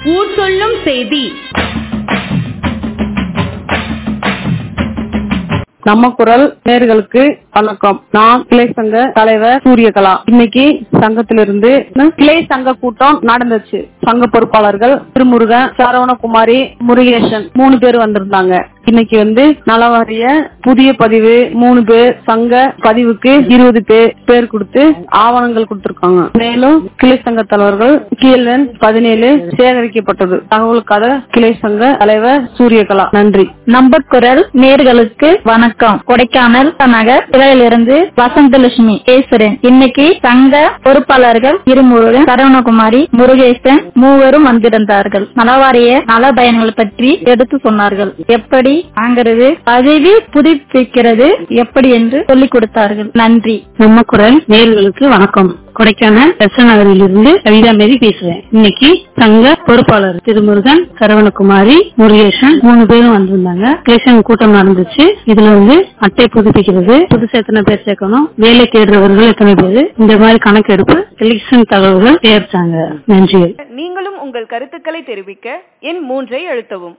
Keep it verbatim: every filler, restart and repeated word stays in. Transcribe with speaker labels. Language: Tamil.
Speaker 1: ஊர் சொல்லும் செய்தி.
Speaker 2: நம்ம குரல் நேயர்களுக்கு வணக்கம். நான் கிளை சங்க தலைவர் சூரியகலா. இன்னைக்கு சங்கத்திலிருந்து கிளை சங்க கூட்டம் நடந்துச்சு. சங்க பொறுப்பாளர்கள் திருமுருகன், சரவணகுமாரி, முருகேசன் மூணு பேர் வந்திருந்தாங்க. இன்னைக்கு வந்து நலவாரிய புதிய பதிவு மூணு பேர், சங்க பதிவுக்கு இருபது பேர் பேர் கொடுத்து ஆவணங்கள் கொடுத்திருக்காங்க. மேலும் கிளை சங்க தலைவர்கள் கீழன் பதினேழு சேகரிக்கப்பட்டது. தகவலுக்காக கிளை சங்க தலைவர் சூரியகலா. நன்றி.
Speaker 3: நம்ம குரல் நேயர்களுக்கு வணக்கம். கொடைக்கானல் நகர் இருந்து வசந்தலட்சுமி பேசுறேன். இன்னைக்கு சங்க பொறுப்பாளர்கள் திருமுருகன், சரவணகுமாரி, முருகேசன் மூவரும் வந்திருந்தார்கள். நலவாரிய நல பயன்கள் பற்றி எடுத்து சொன்னார்கள். எப்படி வாங்கிறது, பதிவு புதுப்பிக்கிறது எப்படி என்று சொல்லிக் கொடுத்தார்கள். நன்றி.
Speaker 4: நம்ம குரல் நேயர்களுக்கு வணக்கம். கொடைக்கானல் நகரில் இருந்து கவிதா மேரி பேசுறேன். இன்னைக்கு சங்க பொறுப்பாளர் திருமுருகன், சரவணகுமாரி, முருகேசன் மூணு பேரும் வந்திருந்தாங்க. கிளேசன் கூட்டம் நடந்துச்சு. இதுல வந்து அட்டை புதுப்பிக்கிறது, புதுசா எத்தனை பேர் சேர்க்கணும், வேலை தேடுறவர்கள் எத்தனை பேர், இந்த மாதிரி கணக்கெடுப்பு எலெக்ஷன் தகவல்கள் சேர்த்தாங்க. நன்றி.
Speaker 1: நீங்களும் உங்கள் கருத்துக்களை தெரிவிக்க எண் மூன்றை அழுத்தவும்.